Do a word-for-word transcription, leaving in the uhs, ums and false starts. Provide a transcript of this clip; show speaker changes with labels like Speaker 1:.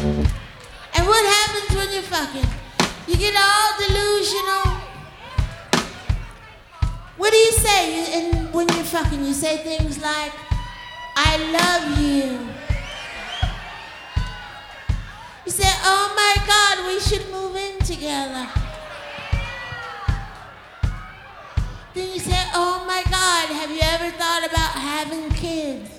Speaker 1: And what happens when you're fucking? You get all delusional. What do you say and when you're fucking? You say things like, I love you. You say, oh my God, we should move in together. Then you say, oh my God, have you ever thought about having kids?